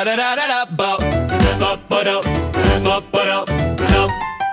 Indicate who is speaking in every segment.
Speaker 1: da da da da ba ba ba da ba ba da da.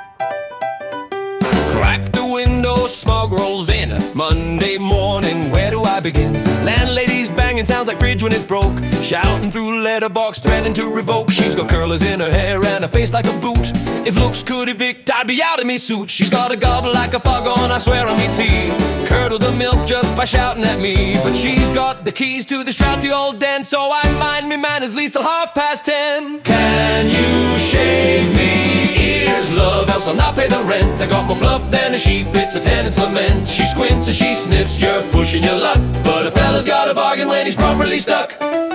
Speaker 1: Crack the window, smog rolls in. Monday morning, where do I begin? Landlady's banging, sounds like fridge when it's broke. Shouting through letterbox, threatening to revoke. She's got curlers in her hair and a face like a boot. If looks could evict, I'd be out of me suit. She's got a gobble like a foghorn, I swear on me tea. Curdle the milk just by shouting at me. But she's got the keys to this trouty old den, so I mind me manners least till 10:30. Can you shave me ears, love, else I'll not pay the rent. I got more fluff than a sheep, it's a tenant's lament. She squints and she sniffs, you're pushing your luck. But a fella's got a bargain when he's properly stuck.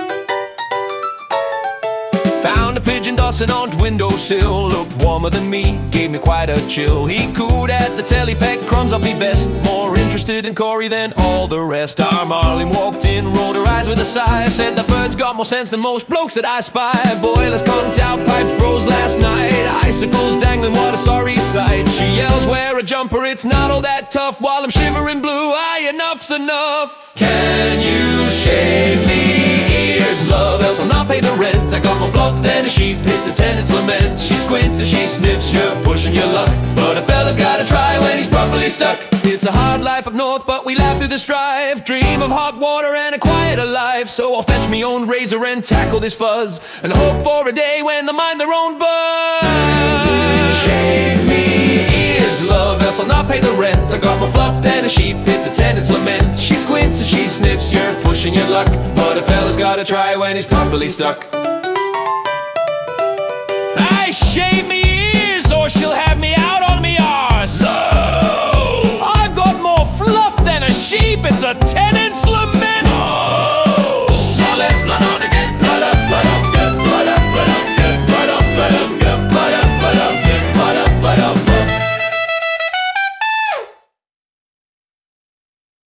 Speaker 1: Found a pigeon dossing on the windowsill, looked warmer than me, gave me quite a chill. He cooed at the telly, pecked crumbs off me vest, more interested in Corey than all the rest. Our Marlene walked in, rolled her eyes with a sigh, said the bird's got more sense than most blokes that I spy. Boilers conked out, pipe froze last night, icicles dangling, what a sorry sight. She yells, wear a jumper, it's not all that tough, while I'm shivering blue, aye, enough's enough. Can you shave me ears, love, else I'll not pay the rent. I got more fluff than a sheep, it's a tenant's lament. She squints and she sniffs, you're pushing your luck. But a fella's gotta try when he's properly stuck. It's a hard life up north, but we laugh through the strife. Dream of hot water and a quieter life. So I'll fetch me own razor and tackle this fuzz, and hope for a day when they mind their own buzz. Shave me ears, love, else I'll not pay the rent. I got more fluff than a sheep, it's a tenant's lament. She squints and she sniffs, you're pushing your luck. But a fella's gotta try when he's properly stuck. I shave me ears or she'll have